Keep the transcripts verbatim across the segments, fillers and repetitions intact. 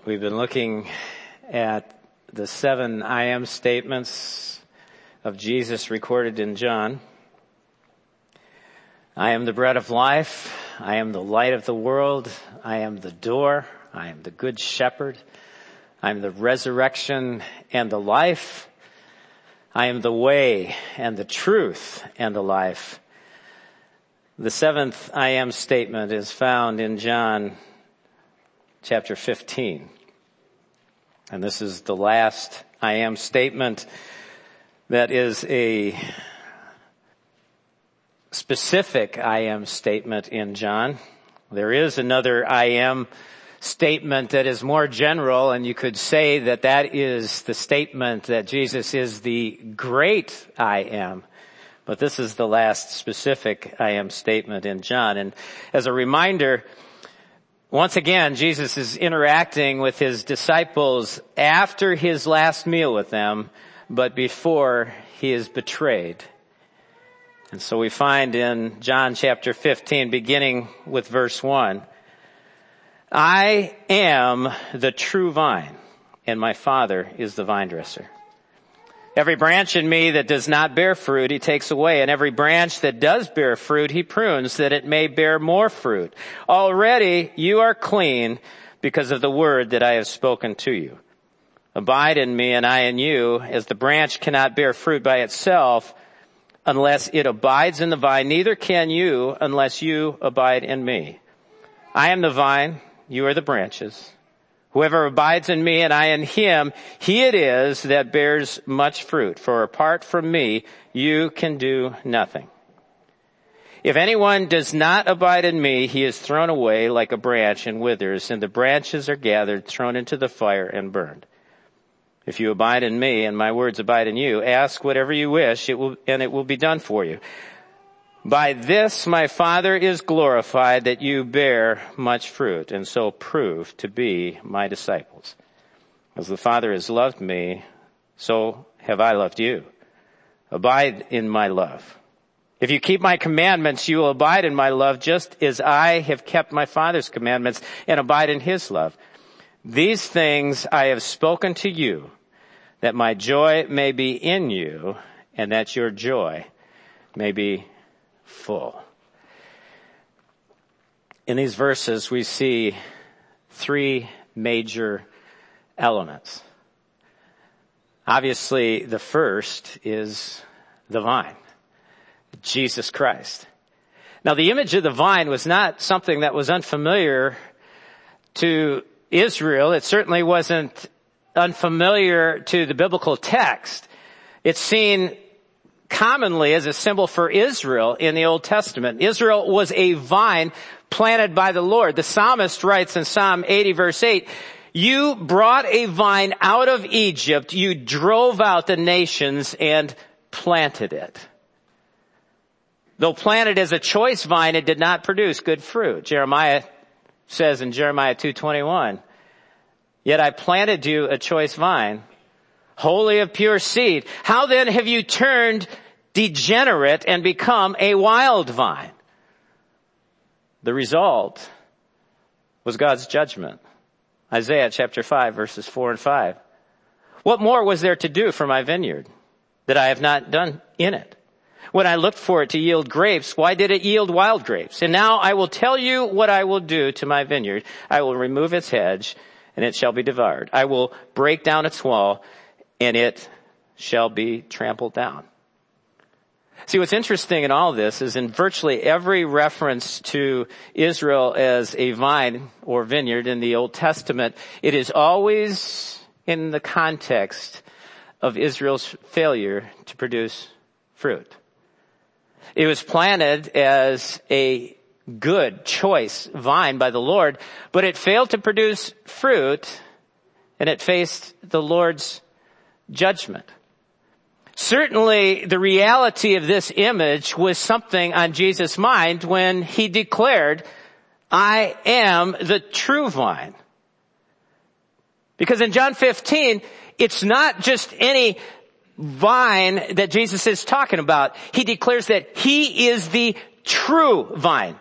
We've been looking at the seven I am statements of Jesus recorded in John. I am the bread of life. I am the light of the world. I am the door. I am the good shepherd. I am the resurrection and the life. I am the way and the truth and the life. The seventh I am statement is found in John chapter fifteen. And this is the last I am statement that is a specific I am statement in John. There is another I am statement that is more general, and you could say that that is the statement that Jesus is the great I am. But this is the last specific I am statement in John. And as a reminder, once again, Jesus is interacting with his disciples after his last meal with them, but before he is betrayed. And so we find in John chapter fifteen, beginning with verse one, I am the true vine, and my Father is the vine dresser. Every branch in me that does not bear fruit, he takes away. And every branch that does bear fruit, he prunes that it may bear more fruit. Already you are clean because of the word that I have spoken to you. Abide in me and I in you, as the branch cannot bear fruit by itself unless it abides in the vine. Neither can you unless you abide in me. I am the vine, you are the branches. Whoever abides in me and I in him, he it is that bears much fruit. For apart from me, you can do nothing. If anyone does not abide in me, he is thrown away like a branch and withers, and the branches are gathered, thrown into the fire and burned. If you abide in me and my words abide in you, ask whatever you wish, it will, and it will be done for you. By this my Father is glorified, that you bear much fruit, and so prove to be my disciples. As the Father has loved me, so have I loved you. Abide in my love. If you keep my commandments, you will abide in my love, just as I have kept my Father's commandments and abide in his love. These things I have spoken to you, that my joy may be in you, and that your joy may be full. In these verses, we see three major elements. Obviously, the first is the vine, Jesus Christ. Now, the image of the vine was not something that was unfamiliar to Israel. It certainly wasn't unfamiliar to the biblical text. It's seen commonly as a symbol for Israel in the Old Testament. Israel was a vine planted by the Lord. The psalmist writes in Psalm eighty verse eight, you brought a vine out of Egypt, you drove out the nations and planted it. Though planted as a choice vine, it did not produce good fruit. Jeremiah says in Jeremiah two twenty-one, yet I planted you a choice vine, wholly of pure seed. How then have you turned degenerate and become a wild vine? The result was God's judgment. Isaiah chapter five verses four and five. What more was there to do for my vineyard that I have not done in it? When I looked for it to yield grapes, why did it yield wild grapes? And now I will tell you what I will do to my vineyard. I will remove its hedge, and it shall be devoured. I will break down its wall, and it shall be trampled down. See, what's interesting in all this is in virtually every reference to Israel as a vine or vineyard in the Old Testament, it is always in the context of Israel's failure to produce fruit. It was planted as a good, choice vine by the Lord, but it failed to produce fruit, and it faced the Lord's judgment. Certainly, the reality of this image was something on Jesus' mind when he declared, I am the true vine. Because in John fifteen, it's not just any vine that Jesus is talking about. He declares that he is the true vine.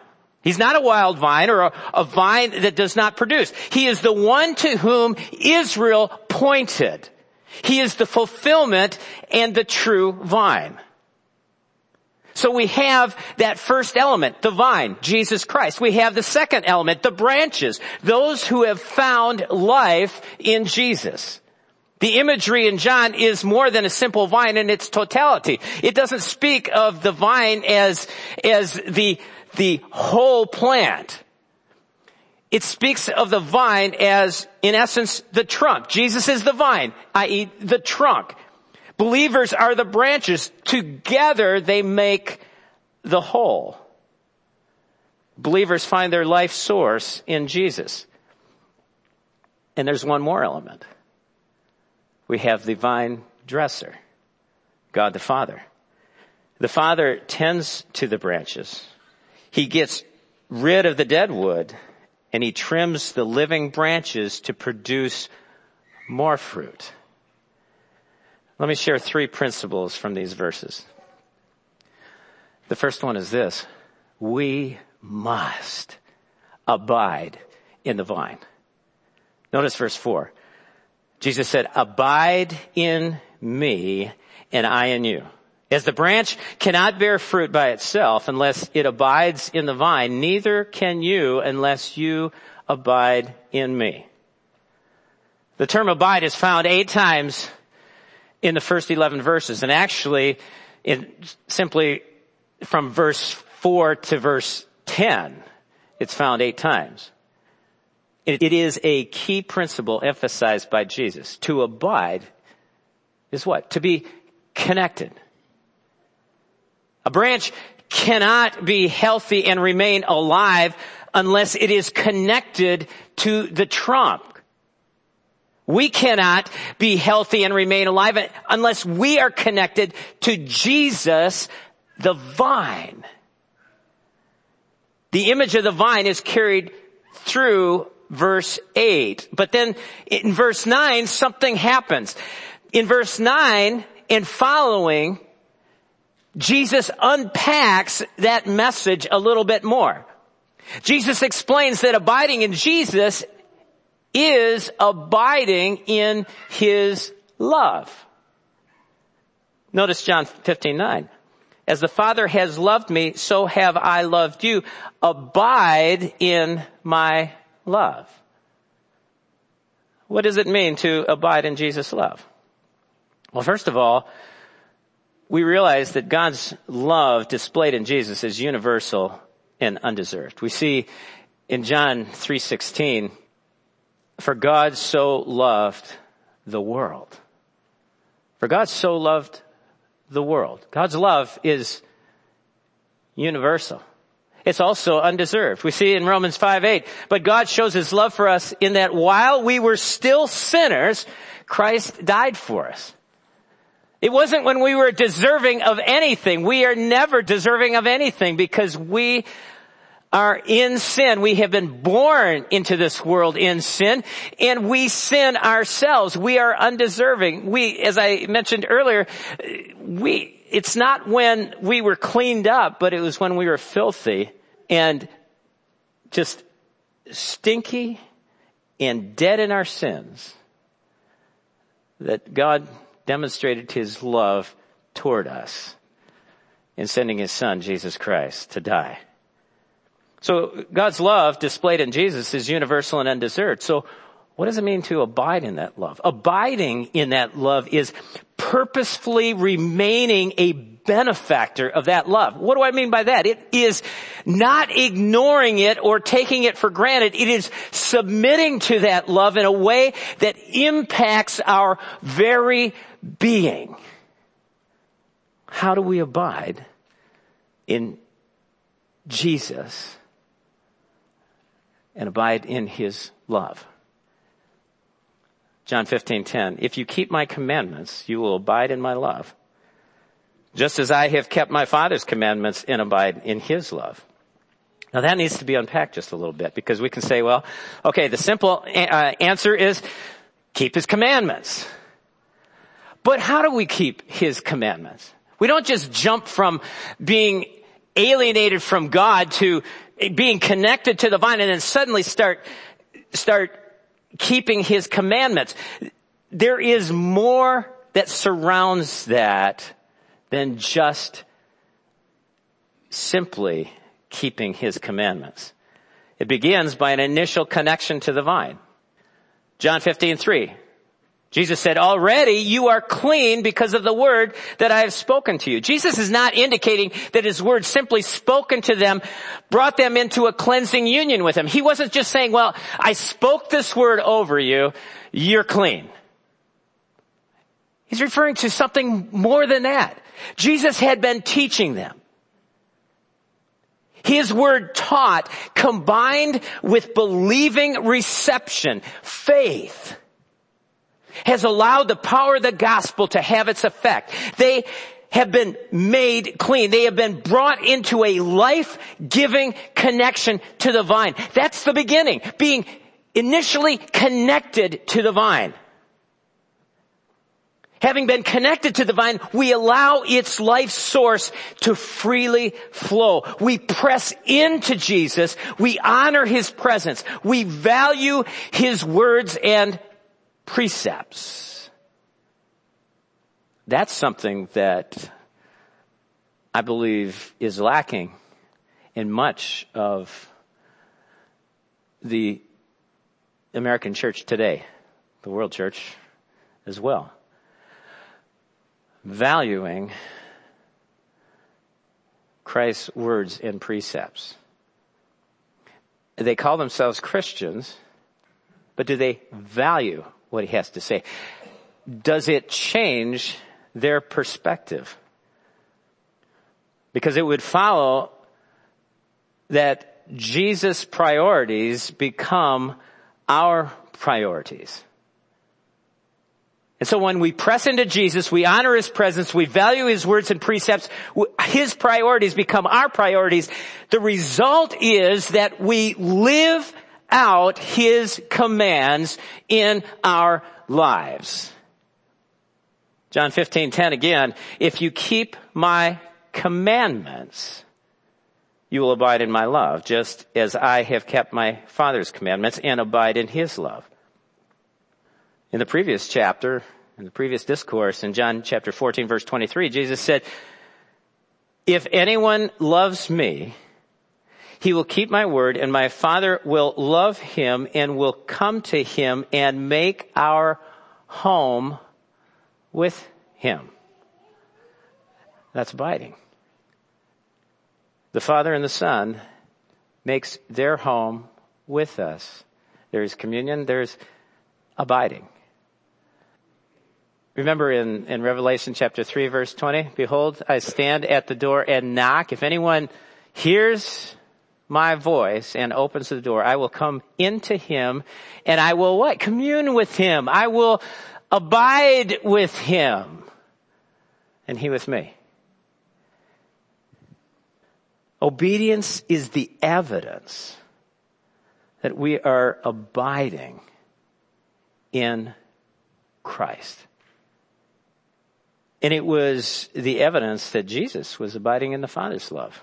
He's not a wild vine or a, a vine that does not produce. He is the one to whom Israel pointed. He is the fulfillment and the true vine. So we have that first element, the vine, Jesus Christ. We have the second element, the branches, those who have found life in Jesus. The imagery in John is more than a simple vine in its totality. It doesn't speak of the vine as, as the, the whole plant. It speaks of the vine as, in essence, the trunk. Jesus is the vine, that is the trunk. Believers are the branches. Together they make the whole. Believers find their life source in Jesus. And there's one more element. We have the vine dresser, God the Father. The Father tends to the branches. He gets rid of the dead wood and he trims the living branches to produce more fruit. Let me share three principles from these verses. The first one is this: we must abide in the vine. Notice verse four. Jesus said, abide in me and I in you. As the branch cannot bear fruit by itself unless it abides in the vine, neither can you unless you abide in me. The term abide is found eight times in the first eleven verses, and actually in simply from verse four to verse ten, it's found eight times. It, it is a key principle emphasized by Jesus. To abide is what? To be connected. A branch cannot be healthy and remain alive unless it is connected to the trunk. We cannot be healthy and remain alive unless we are connected to Jesus, the vine. The image of the vine is carried through verse eight. But then in verse nine, something happens. In verse nine and following, Jesus unpacks that message a little bit more. Jesus explains that abiding in Jesus is abiding in his love. Notice John fifteen nine. As the Father has loved me, so have I loved you. Abide in my love. What does it mean to abide in Jesus' love? Well, first of all, we realize that God's love displayed in Jesus is universal and undeserved. We see in John three sixteen, for God so loved the world. For God so loved the world. God's love is universal. It's also undeserved. We see in Romans five eight, but God shows his love for us in that while we were still sinners, Christ died for us. It wasn't when we were deserving of anything. We are never deserving of anything because we are in sin. We have been born into this world in sin, and we sin ourselves. We are undeserving. We, as I mentioned earlier, we, it's not when we were cleaned up, but it was when we were filthy and just stinky and dead in our sins that God demonstrated his love toward us in sending his Son, Jesus Christ, to die. So God's love displayed in Jesus is universal and undeserved. So what does it mean to abide in that love? Abiding in that love is purposefully remaining a benefactor of that love. What do I mean by that? It is not ignoring it or taking it for granted. It is submitting to that love in a way that impacts our very being. How do we abide in Jesus and abide in his love? John fifteen ten, if you keep my commandments, you will abide in my love, just as I have kept my Father's commandments and abide in his love. Now that needs to be unpacked just a little bit, because we can say, well, okay, the simple uh, answer is keep his commandments. But how do we keep his commandments? We don't just jump from being alienated from God to being connected to the vine and then suddenly start, start keeping his commandments. There is more that surrounds that than just simply keeping his commandments. It begins by an initial connection to the vine. John fifteen three. Jesus said, already you are clean because of the word that I have spoken to you. Jesus is not indicating that his word simply spoken to them brought them into a cleansing union with him. He wasn't just saying, well, I spoke this word over you, you're clean. He's referring to something more than that. Jesus had been teaching them. His word taught, combined with believing reception, faith, has allowed the power of the gospel to have its effect. They have been made clean. They have been brought into a life-giving connection to the vine. That's the beginning, being initially connected to the vine. Having been connected to the vine, we allow its life source to freely flow. We press into Jesus. We honor his presence. We value his words and precepts. That's something that I believe is lacking in much of the American church today, the world church as well. Valuing Christ's words and precepts. They call themselves Christians, but do they value what he has to say? Does it change their perspective? Because it would follow that Jesus' priorities become our priorities. And so when we press into Jesus, we honor his presence, we value his words and precepts, his priorities become our priorities. The result is that we live out his commands in our lives. John fifteen ten again, if you keep my commandments, you will abide in my love, just as I have kept my Father's commandments and abide in his love. In the previous chapter, in the previous discourse, in John chapter fourteen, verse twenty-three, Jesus said, if anyone loves me, he will keep my word, and my Father will love him and will come to him and make our home with him. That's abiding. The Father and the Son makes their home with us. There is communion, there's abiding. Remember in, in Revelation chapter three, verse twenty, behold, I stand at the door and knock. If anyone hears my voice and opens the door, I will come into him and I will what? Commune with him. I will abide with him and he with me. Obedience is the evidence that we are abiding in Christ. And it was the evidence that Jesus was abiding in the Father's love.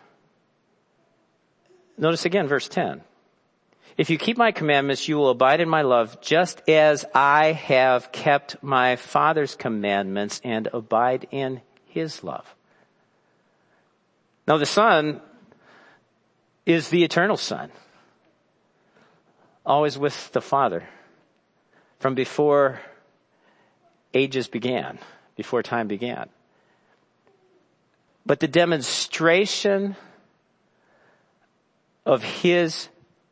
Notice again, verse ten. If you keep my commandments, you will abide in my love, just as I have kept my Father's commandments and abide in his love. Now the Son is the eternal Son, always with the Father, from before ages began, before time began. But the demonstration of his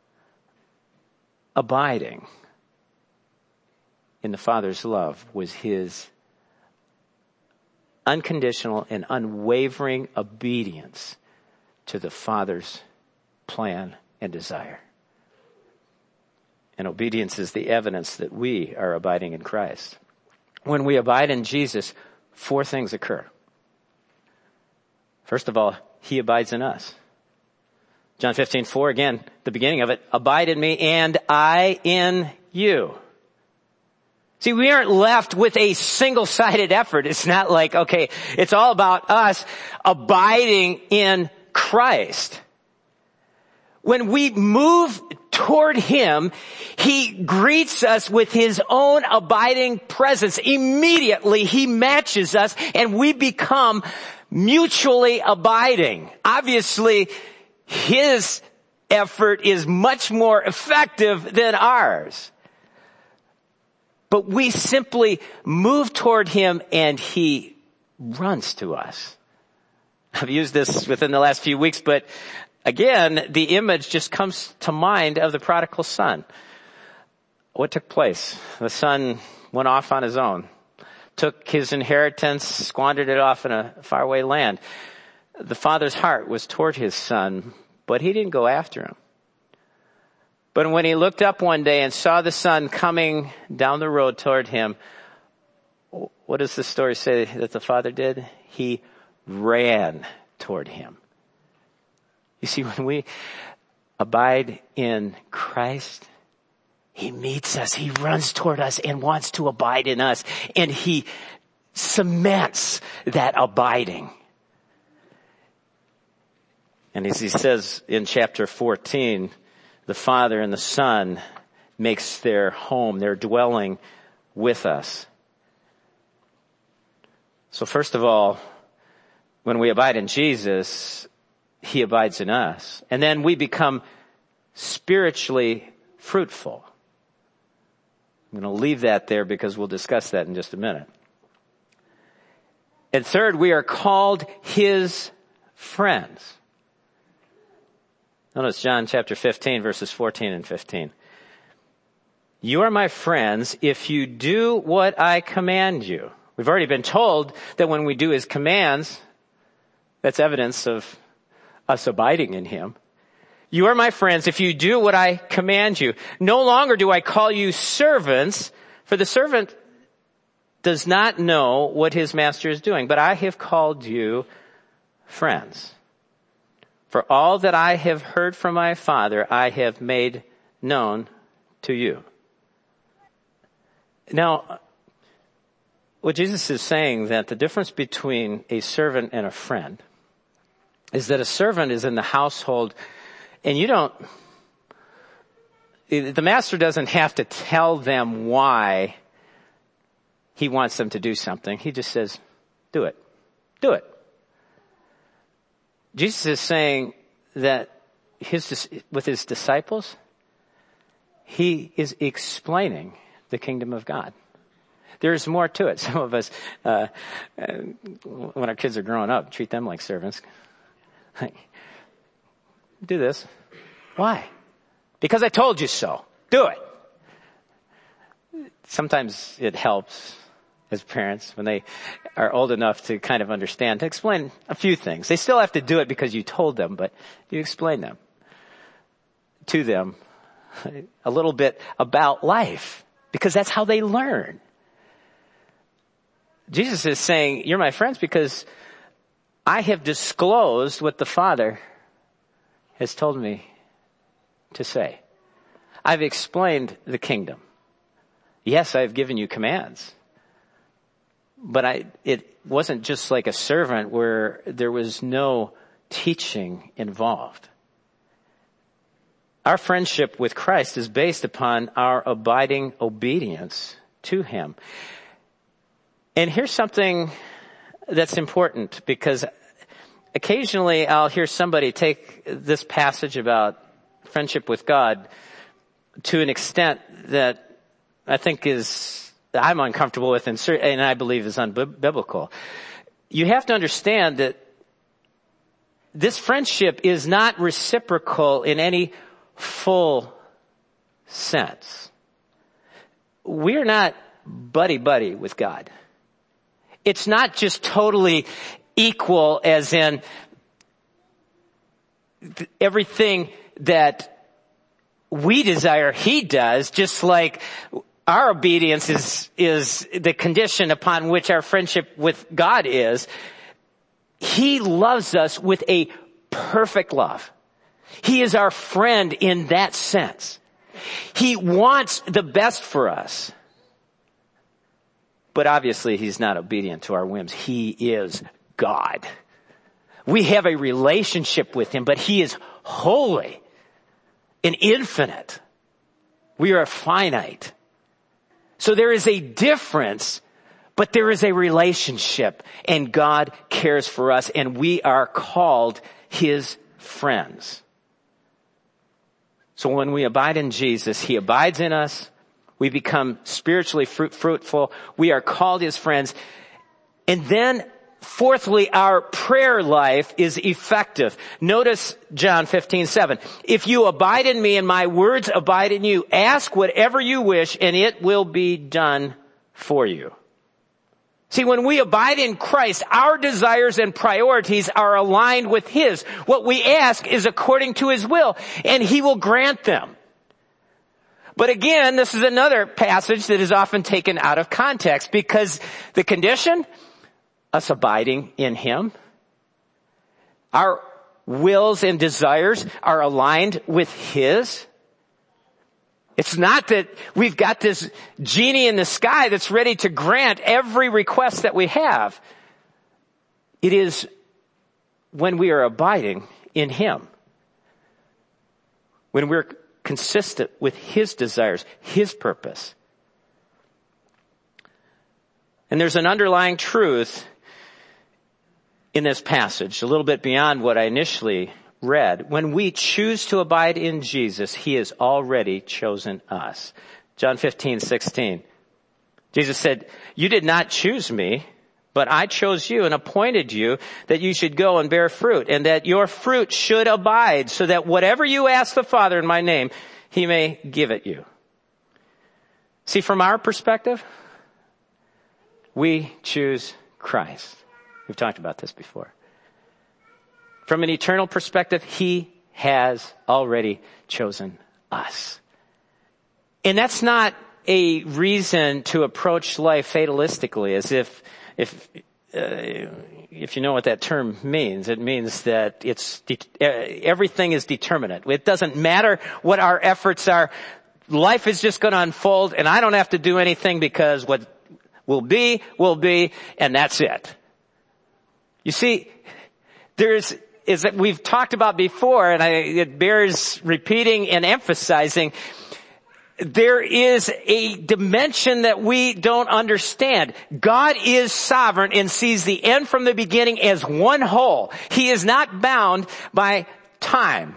abiding in the Father's love was his unconditional and unwavering obedience to the Father's plan and desire. And obedience is the evidence that we are abiding in Christ. When we abide in Jesus, four things occur. First of all, he abides in us. John fifteen four, again, the beginning of it, abide in me and I in you. See, we aren't left with a single-sided effort. It's not like, okay, it's all about us abiding in Christ. when we move toward him, he greets us with his own abiding presence. Immediately he matches us and we become mutually abiding. Obviously, his effort is much more effective than ours. But we simply move toward him and he runs to us. I've used this within the last few weeks, but again, the image just comes to mind of the prodigal son. What took place? The son went off on his own, took his inheritance, squandered it off in a faraway land. The father's heart was toward his son, but he didn't go after him. But when he looked up one day and saw the son coming down the road toward him, what does the story say that the father did? He ran toward him. You see, when we abide in Christ, he meets us, he runs toward us and wants to abide in us, and he cements that abiding. And as he says in chapter fourteen, the Father and the Son makes their home, their dwelling with us. So first of all, when we abide in Jesus, he abides in us. And then we become spiritually fruitful. I'm going to leave that there because we'll discuss that in just a minute. And third, we are called his friends. Notice John chapter fifteen, verses fourteen and fifteen. You are my friends if you do what I command you. We've already been told that when we do his commands, that's evidence of us abiding in him. You are my friends if you do what I command you. No longer do I call you servants, for the servant does not know what his master is doing, but I have called you friends. For all that I have heard from my Father, I have made known to you. Now, what Jesus is saying, that the difference between a servant and a friend is that a servant is in the household and you don't, the master doesn't have to tell them why he wants them to do something. He just says, do it. Do it. Jesus is saying that his, with his disciples, he is explaining the kingdom of God. There's more to it. Some of us, uh, when our kids are growing up, treat them like servants. Do this. Why? Because I told you so. Do it. Sometimes it helps as parents when they are old enough to kind of understand, to explain a few things. They still have to do it because you told them, but you explain them to them a little bit about life, because that's how they learn. Jesus is saying, you're my friends because I have disclosed what the Father has told me to say. I've explained the kingdom. Yes, I've given you commands. But I, it wasn't just like a servant where there was no teaching involved. Our friendship with Christ is based upon our abiding obedience to him. And here's something that's important, because occasionally I'll hear somebody take this passage about friendship with God to an extent that I think is, I'm uncomfortable with, and, and I believe is unbiblical. You have to understand that this friendship is not reciprocal in any full sense. We're not buddy-buddy with God. It's not just totally equal, as in everything that we desire, he does, just like our obedience is, is the condition upon which our friendship with God is. He loves us with a perfect love. He is our friend in that sense. He wants the best for us. But obviously he's not obedient to our whims. He is God. We have a relationship with him, but he is holy. and infinite. We are finite. So there is a difference, but there is a relationship, and God cares for us, and we are called his friends. So when we abide in Jesus, he abides in us. We become spiritually fruit, fruitful. We are called his friends. And then, fourthly, our prayer life is effective. Notice John fifteen seven. If you abide in me and my words abide in you, ask whatever you wish and it will be done for you. See, when we abide in Christ, our desires and priorities are aligned with his. What we ask is according to his will, and he will grant them. But again, this is another passage that is often taken out of context, because the condition, us abiding in him, our wills and desires are aligned with his. It's not that we've got this genie in the sky that's ready to grant every request that we have. It is when we are abiding in him, when we're consistent with his desires, his purpose. And there's an underlying truth in this passage, a little bit beyond what I initially read. When we choose to abide in Jesus, he has already chosen us. John fifteen sixteen. Jesus said, you did not choose me, but I chose you and appointed you that you should go and bear fruit, and that your fruit should abide, so that whatever you ask the Father in my name, he may give it you. See, from our perspective, we choose Christ. We've talked about this before. From an eternal perspective, he has already chosen us. And that's not a reason to approach life fatalistically, as if, if, uh, if you know what that term means. It means that it's, de- everything is determinate. It doesn't matter what our efforts are. Life is just going to unfold, and I don't have to do anything, because what will be, will be, and that's it. You see, there's, is that we've talked about before, and I, it bears repeating and emphasizing, there is a dimension that we don't understand. God is sovereign and sees the end from the beginning as one whole. He is not bound by time.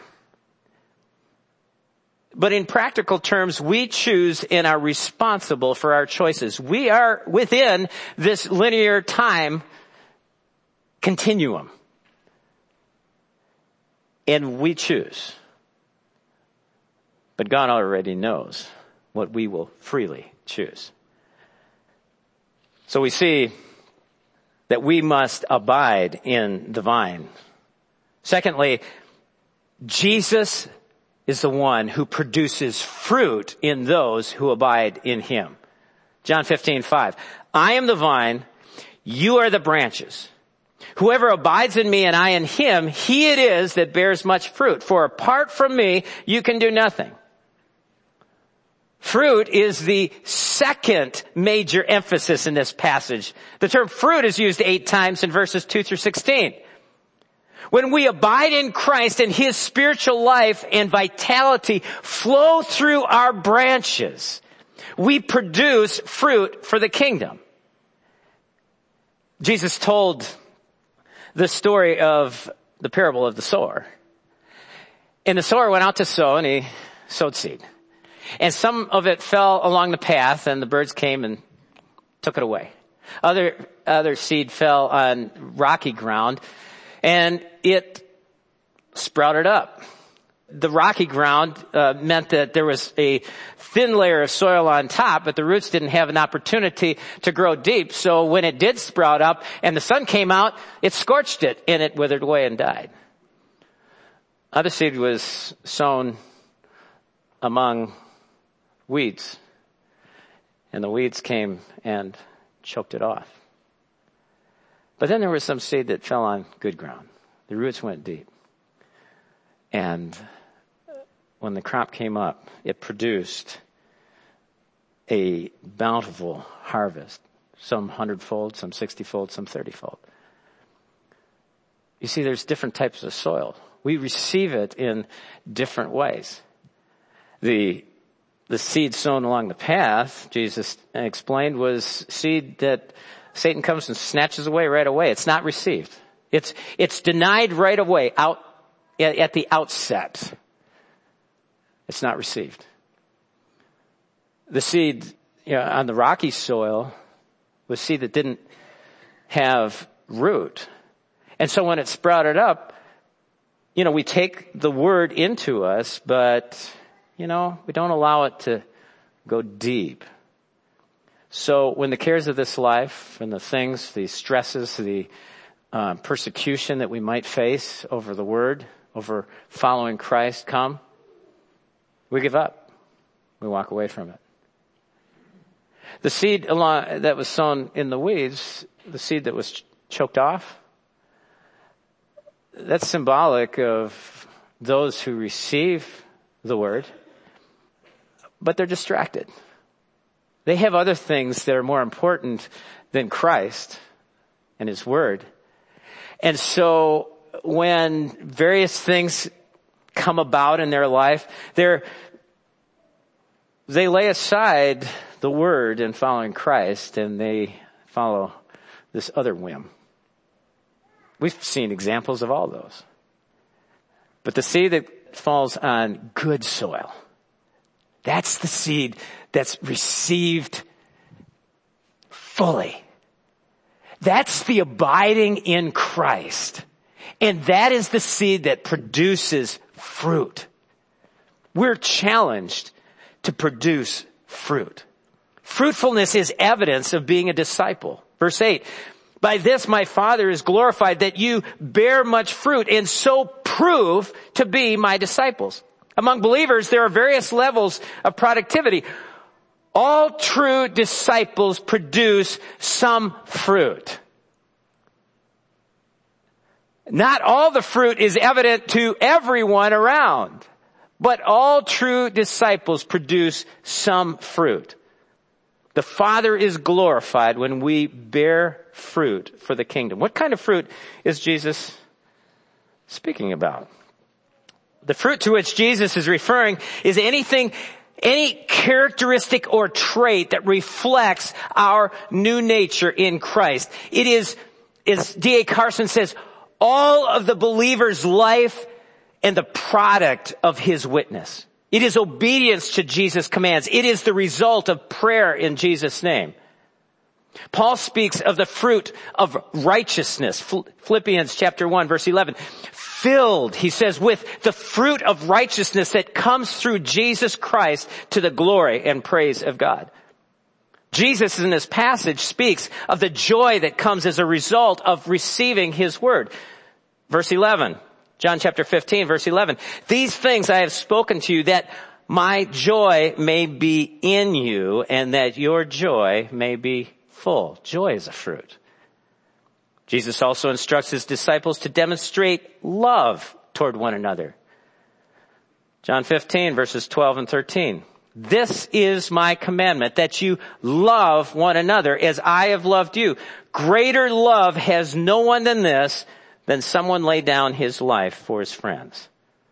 But in practical terms, we choose and are responsible for our choices. We are within this linear time continuum. And we choose. But God already knows what we will freely choose. So we see that we must abide in the vine. Secondly, Jesus is the one who produces fruit in those who abide in him. John fifteen five. I am the vine, you are the branches. Whoever abides in me and I in him, he it is that bears much fruit. For apart from me, you can do nothing. Fruit is the second major emphasis in this passage. The term fruit is used eight times in verses two through sixteen. When we abide in Christ and his spiritual life and vitality flow through our branches, we produce fruit for the kingdom. Jesus told the story of the parable of the sower. And the sower went out to sow, and he sowed seed. And some of it fell along the path, and the birds came and took it away. Other, other seed fell on rocky ground, and it sprouted up. The rocky ground uh, meant that there was a thin layer of soil on top, but the roots didn't have an opportunity to grow deep. So when it did sprout up and the sun came out, it scorched it and it withered away and died. Other seed was sown among weeds, and the weeds came and choked it off. But then there was some seed that fell on good ground. The roots went deep. And when the crop came up, it produced a bountiful harvest, some hundredfold, some sixtyfold, some thirtyfold. You see, there's different types of soil. We receive it in different ways. The, the seed sown along the path, Jesus explained, was seed that Satan comes and snatches away right away. It's not received. It's, it's denied right away out at, at the outset. It's not received. The seed, you know, on the rocky soil was seed that didn't have root. And so when it sprouted up, you know, we take the word into us, but, you know, we don't allow it to go deep. So when the cares of this life and the things, the stresses, the uh, persecution that we might face over the word, over following Christ come, we give up. We walk away from it. The seed along, that was sown in the weeds, the seed that was ch- choked off, that's symbolic of those who receive the word, but they're distracted. They have other things that are more important than Christ and his word. And so when various things come about in their life, they're, they lay aside the word and following Christ, and they follow this other whim. We've seen examples of all those. But the seed that falls on good soil, that's the seed that's received fully. That's the abiding in Christ. And that is the seed that produces fruit. We're challenged to produce fruit. Fruitfulness is evidence of being a disciple. Verse eight, by this my Father is glorified, that you bear much fruit and so prove to be my disciples. Among believers, there are various levels of productivity. All true disciples produce some fruit. Not all the fruit is evident to everyone around, but all true disciples produce some fruit. The Father is glorified when we bear fruit for the kingdom. What kind of fruit is Jesus speaking about? The fruit to which Jesus is referring is anything, any characteristic or trait that reflects our new nature in Christ. It is, as D A Carson says, all of the believer's life and the product of his witness. It is obedience to Jesus' commands. It is the result of prayer in Jesus' name. Paul speaks of the fruit of righteousness. Philippians chapter one, verse eleven. Filled, he says, with the fruit of righteousness that comes through Jesus Christ to the glory and praise of God. Jesus in this passage speaks of the joy that comes as a result of receiving his word. Verse eleven. John chapter fifteen, verse eleven. These things I have spoken to you, that my joy may be in you and that your joy may be full. Joy is a fruit. Jesus also instructs his disciples to demonstrate love toward one another. John fifteen, verses twelve and thirteen. This is my commandment, that you love one another as I have loved you. Greater love has no one than this, than someone lay down his life for his friends.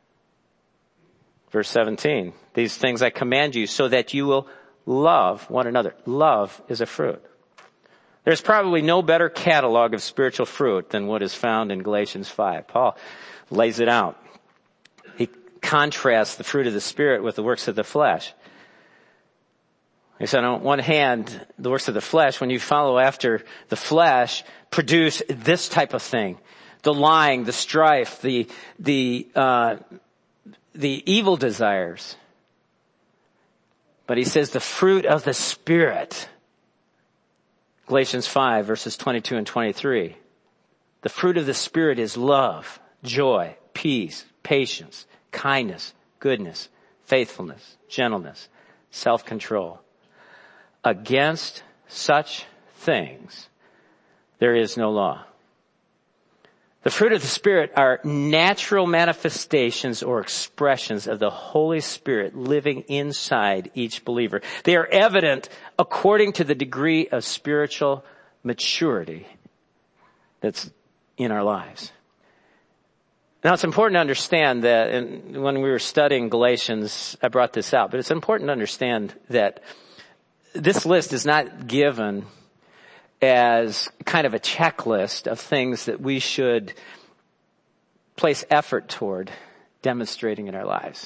Verse seventeen, these things I command you so that you will love one another. Love is a fruit. There's probably no better catalog of spiritual fruit than what is found in Galatians five. Paul lays it out. He contrasts the fruit of the Spirit with the works of the flesh. He said, on one hand, the works of the flesh, when you follow after the flesh, produce this type of thing. The lying, the strife, the, the, uh, the evil desires. But he says the fruit of the Spirit. Galatians five, verses twenty-two and twenty-three. The fruit of the Spirit is love, joy, peace, patience, kindness, goodness, faithfulness, gentleness, self-control. Against such things, there is no law. The fruit of the Spirit are natural manifestations or expressions of the Holy Spirit living inside each believer. They are evident according to the degree of spiritual maturity that's in our lives. Now, it's important to understand that, and when we were studying Galatians, I brought this out, but it's important to understand that this list is not given as kind of a checklist of things that we should place effort toward demonstrating in our lives.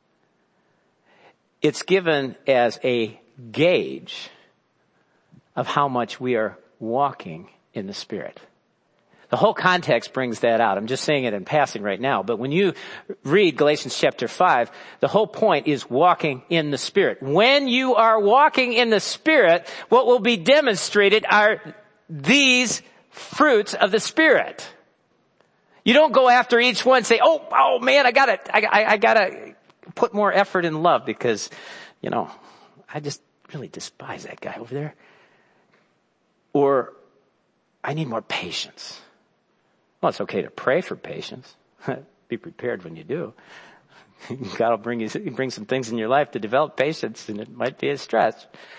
It's given as a gauge of how much we are walking in the Spirit. The whole context brings that out. I'm just saying it in passing right now. But when you read Galatians chapter five, the whole point is walking in the Spirit. When you are walking in the Spirit, what will be demonstrated are these fruits of the Spirit. You don't go after each one and say, oh, oh man, I gotta, I, I, I gotta put more effort in love because, you know, I just really despise that guy over there. Or I need more patience. Well, it's okay to pray for patience. Be prepared when you do. God will bring you, bring some things in your life to develop patience, and it might be a stretch.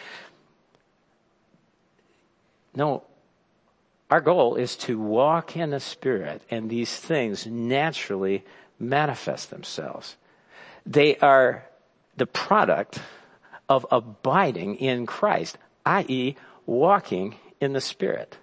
No, our goal is to walk in the Spirit, and these things naturally manifest themselves. They are the product of abiding in Christ, that is, walking in the Spirit.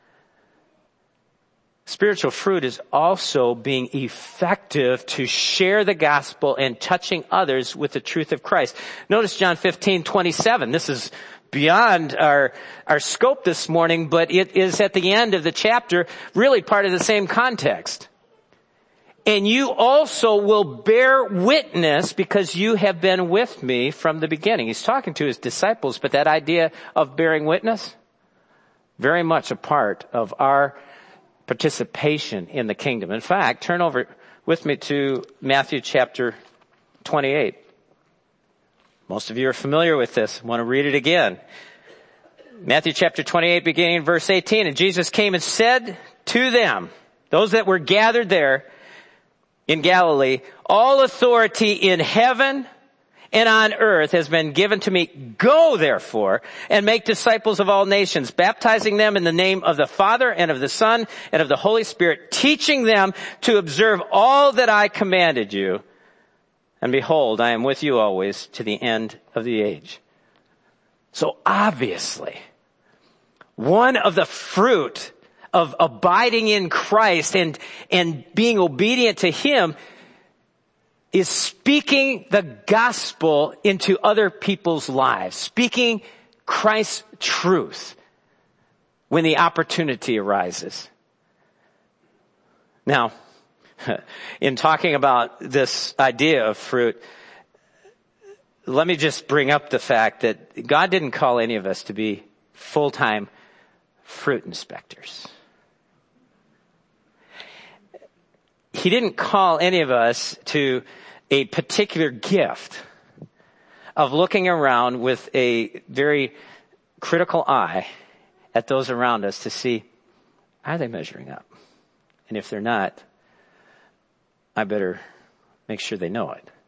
Spiritual fruit is also being effective to share the gospel and touching others with the truth of Christ. Notice John fifteen twenty-seven. This is beyond our, our scope this morning, but it is at the end of the chapter, really part of the same context. And you also will bear witness because you have been with me from the beginning. He's talking to his disciples, but that idea of bearing witness, very much a part of our participation in the kingdom. In fact, turn over with me to Matthew chapter twenty-eight. Most of you are familiar with this. I want to read it again. Matthew chapter twenty-eight, beginning in verse eighteen. And Jesus came and said to them, those that were gathered there in Galilee, all authority in heaven and on earth has been given to me. Go therefore and make disciples of all nations, baptizing them in the name of the Father and of the Son and of the Holy Spirit, teaching them to observe all that I commanded you. And behold, I am with you always to the end of the age. So obviously, one of the fruit of abiding in Christ and, and being obedient to Him is speaking the gospel into other people's lives, speaking Christ's truth when the opportunity arises. Now, in talking about this idea of fruit, let me just bring up the fact that God didn't call any of us to be full-time fruit inspectors. He didn't call any of us to a particular gift of looking around with a very critical eye at those around us to see, are they measuring up? And if they're not, I better make sure they know it.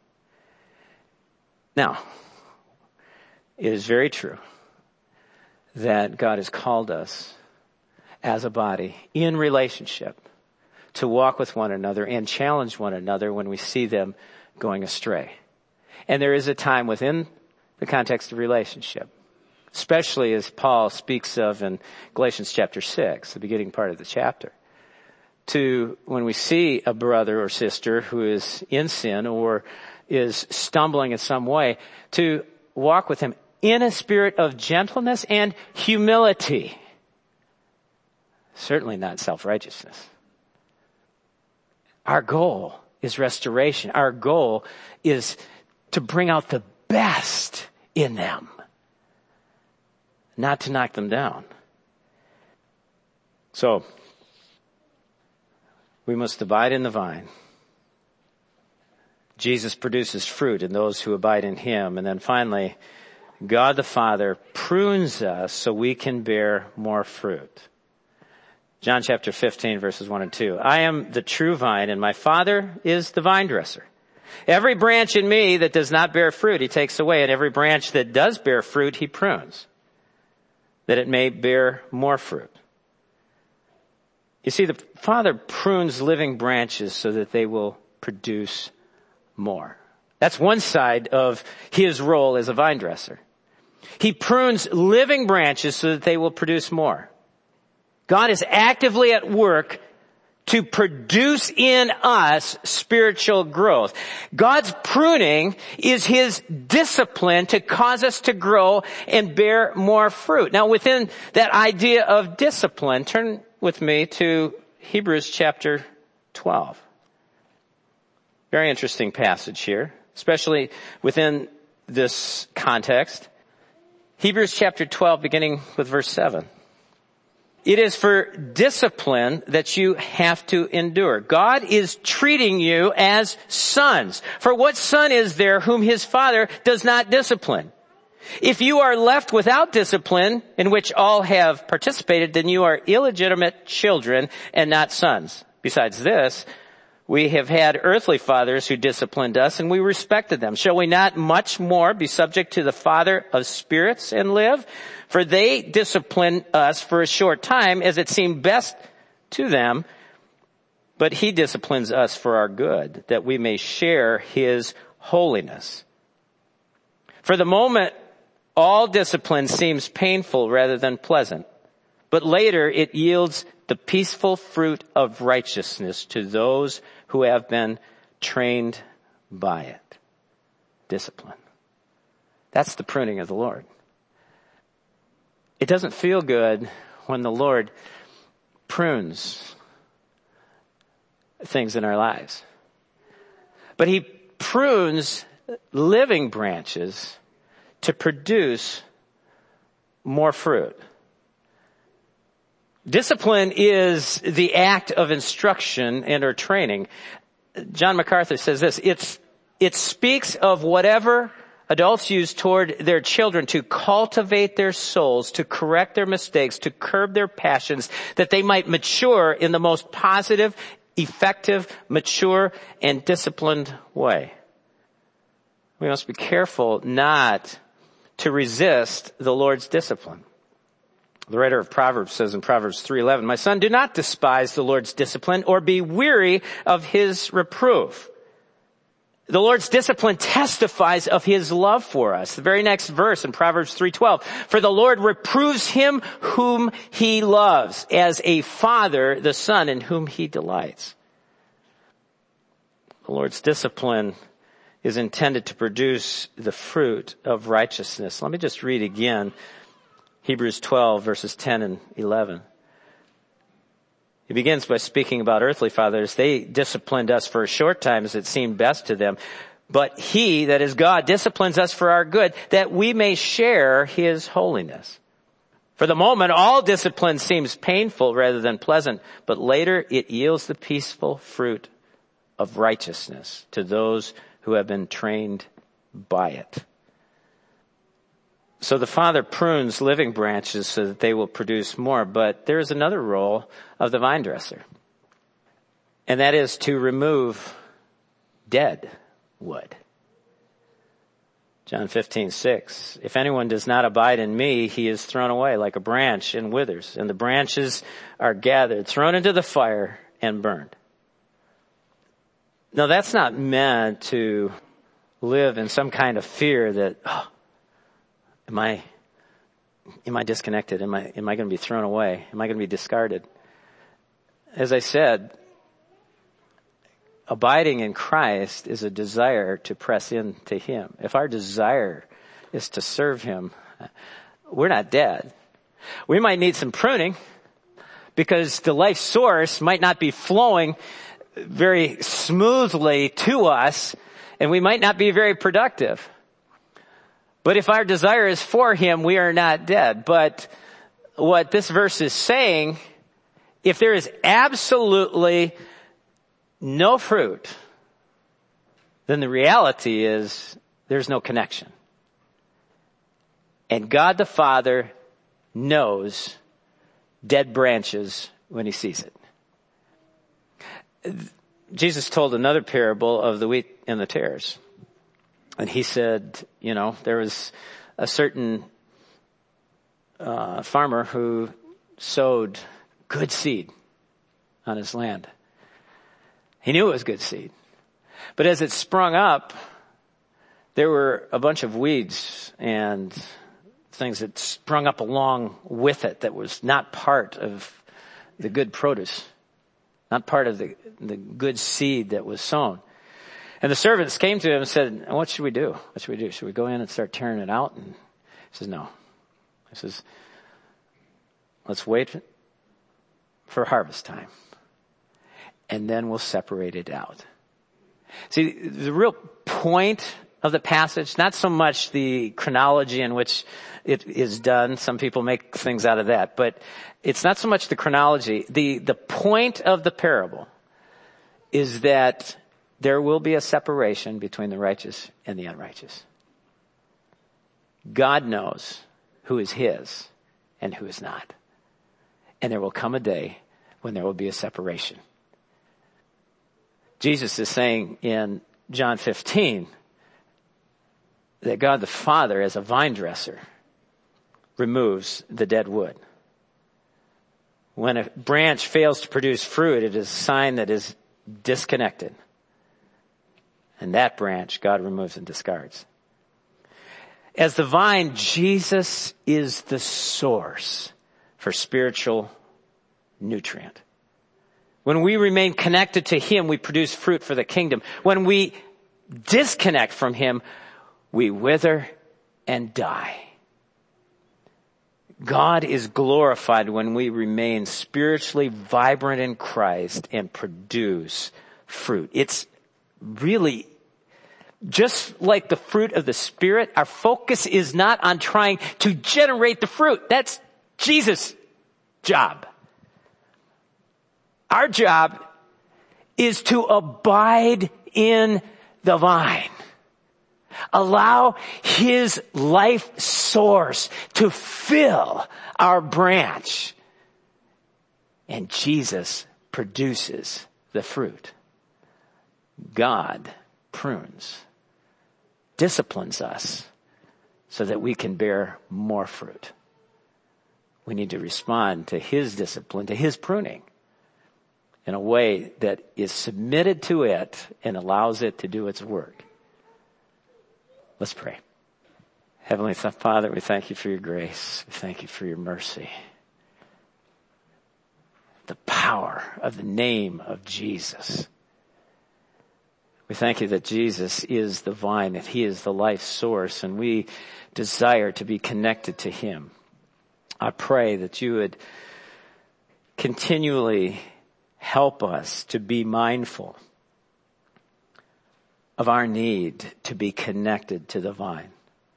Now, it is very true that God has called us as a body in relationship to walk with one another and challenge one another when we see them going astray. And there is a time within the context of relationship, especially as Paul speaks of in Galatians chapter six, the beginning part of the chapter, to when we see a brother or sister who is in sin or is stumbling in some way, to walk with him in a spirit of gentleness and humility. Certainly not self-righteousness. Our goal is restoration. Our goal is to bring out the best in them, not to knock them down. So, we must abide in the vine. Jesus produces fruit in those who abide in Him. And then finally, God the Father prunes us so we can bear more fruit. John chapter fifteen, verses one and two. I am the true vine, and my Father is the vine dresser. Every branch in me that does not bear fruit, He takes away, and every branch that does bear fruit, He prunes, that it may bear more fruit. You see, the Father prunes living branches so that they will produce more. That's one side of his role as a vine dresser. He prunes living branches so that they will produce more. God is actively at work to produce in us spiritual growth. God's pruning is his discipline to cause us to grow and bear more fruit. Now, within that idea of discipline, turn with me to Hebrews chapter twelve. Very interesting passage here, especially within this context. Hebrews chapter twelve, beginning with verse seven. It is for discipline that you have to endure. God is treating you as sons. For what son is there whom his father does not discipline? If you are left without discipline, in which all have participated, then you are illegitimate children and not sons. Besides this, we have had earthly fathers who disciplined us, and we respected them. Shall we not much more be subject to the Father of spirits and live? For they discipline us for a short time, as it seemed best to them, but he disciplines us for our good, that we may share his holiness. For the moment, all discipline seems painful rather than pleasant, but later it yields the peaceful fruit of righteousness to those who have been trained by it. Discipline. That's the pruning of the Lord. It doesn't feel good when the Lord prunes things in our lives. But he prunes living branches to produce more fruit. Discipline is the act of instruction and or training. John MacArthur says this, it's, it speaks of whatever adults use toward their children to cultivate their souls, to correct their mistakes, to curb their passions, that they might mature in the most positive, effective, mature, and disciplined way. We must be careful not to resist the Lord's discipline. The writer of Proverbs says in Proverbs three eleven, "My son, do not despise the Lord's discipline or be weary of his reproof." The Lord's discipline testifies of his love for us. The very next verse in Proverbs three twelve, "For the Lord reproves him whom he loves, as a father the son in whom he delights." The Lord's discipline is intended to produce the fruit of righteousness. Let me just read again Hebrews twelve, verses ten and eleven. He begins by speaking about earthly fathers. They disciplined us for a short time as it seemed best to them. But he, that is God, disciplines us for our good, that we may share his holiness. For the moment, all discipline seems painful rather than pleasant, but later it yields the peaceful fruit of righteousness to those who have been trained by it. So the Father prunes living branches so that they will produce more, but there is another role of the vine dresser, and that is to remove dead wood. John fifteen six, "If anyone does not abide in me, he is thrown away like a branch and withers, and the branches are gathered, thrown into the fire, and burned." Now that's not meant to live in some kind of fear that, oh, Am I, am I disconnected? Am I, am I going to be thrown away? Am I going to be discarded? As I said, abiding in Christ is a desire to press into him. If our desire is to serve him, we're not dead. We might need some pruning because the life source might not be flowing very smoothly to us, and we might not be very productive. But if our desire is for him, we are not dead. But what this verse is saying, if there is absolutely no fruit, then the reality is there's no connection. And God the Father knows dead branches when he sees it. Jesus told another parable of the wheat and the tares. And he said, you know, there was a certain uh, farmer who sowed good seed on his land. He knew it was good seed. But as it sprung up, there were a bunch of weeds and things that sprung up along with it that was not part of the good produce, not part of the, the good seed that was sown. And the servants came to him and said, what should we do? What should we do? Should we go in and start tearing it out? And he says, no. He says, let's wait for harvest time, and then we'll separate it out. See, the real point of the passage, not so much the chronology in which it is done. Some people make things out of that, but it's not so much the chronology. The, the point of the parable is that there will be a separation between the righteous and the unrighteous. God knows who is his and who is not. And there will come a day when there will be a separation. Jesus is saying in John fifteen that God the Father, as a vine dresser, removes the dead wood. When a branch fails to produce fruit, it is a sign that is disconnected. And that branch God removes and discards. As the vine, Jesus is the source for spiritual nutrient. When we remain connected to him, we produce fruit for the kingdom. When we disconnect from him, we wither and die. God is glorified when we remain spiritually vibrant in Christ and produce fruit. It's really just like the fruit of the Spirit. Our focus is not on trying to generate the fruit. That's Jesus' job. Our job is to abide in the vine. Allow his life source to fill our branch. And Jesus produces the fruit. God prunes, disciplines us so that we can bear more fruit. We need to respond to his discipline, to his pruning, in a way that is submitted to it and allows it to do its work. Let's pray. Heavenly Father, we thank you for your grace. We thank you for your mercy. The power of the name of Jesus. We thank you that Jesus is the vine, that he is the life source, and we desire to be connected to him. I pray that you would continually help us to be mindful of our need to be connected to the vine,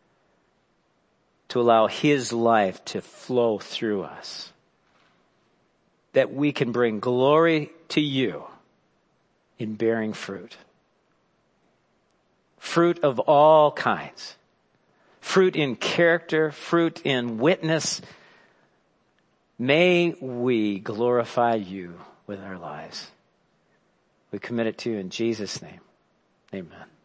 to allow his life to flow through us, that we can bring glory to you in bearing fruit. Fruit of all kinds. Fruit in character, fruit in witness. May we glorify you with our lives. We commit it to you in Jesus' name. Amen.